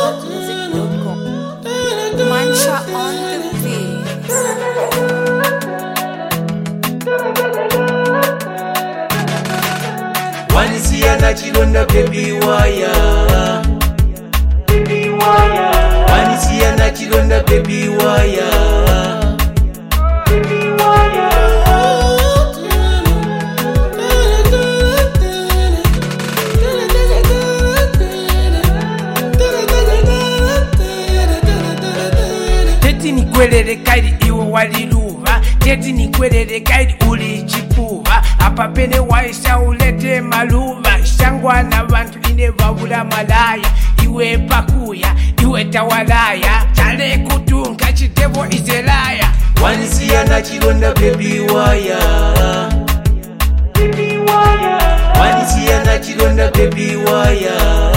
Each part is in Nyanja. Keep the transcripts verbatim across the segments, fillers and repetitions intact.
swap music dot com. Mantra on the beat. Wanisiana chilonda baby waya, baby waya. Wanisiana chilonda baby waya, baby waya. Teti ni kwelele kaidi iwe waliluva, teti ni kwelele kaidi ulichipuva. Apa pene waisha ulete maluva, shangwa na bantu ine babula malaya. Iwe pakuya, iwe tawalaya, chale kutunga chitevo izelaya. Wanisiana chilonda baby waya, baby waya. Wanisiana chilonda baby waya.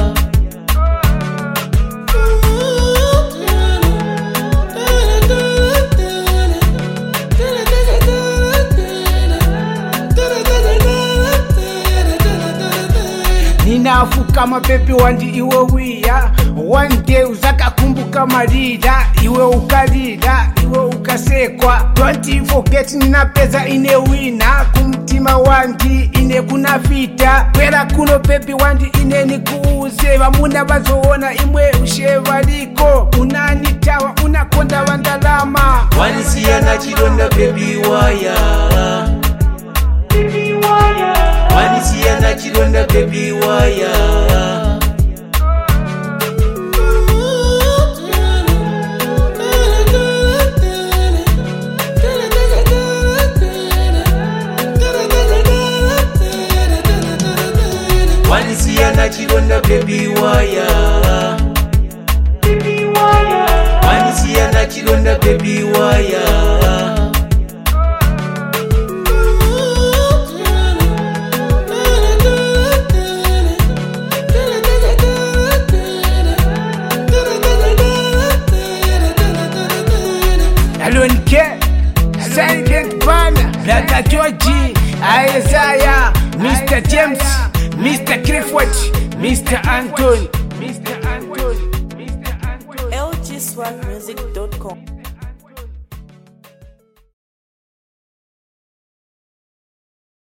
Ninafuka mapepe wandi iwe wia, one day uzaka kumbuka marida. Iwe ukalida, iwe ukasekwa, don't forget nina peza ine wina. Kumtima wandi ine kuna vita, kwera kuno pepe wandi ine nikuuze. Bamuna bazoona imwe usheva liko, unanitawa unakonda wandalama. Wanisiana chilonda baby waya, baby waya. Wanisiana chilonda baby waya. Wanisiana chilonda baby waya, baby waya. Wanisiana chilonda baby waya. Alone K, Silent Banner, Brother Georgie, Isaiah, Mister James, Mister Clifford, Mister Anthony, Mister Anthony, Mister Anthony. L G swap music dot com.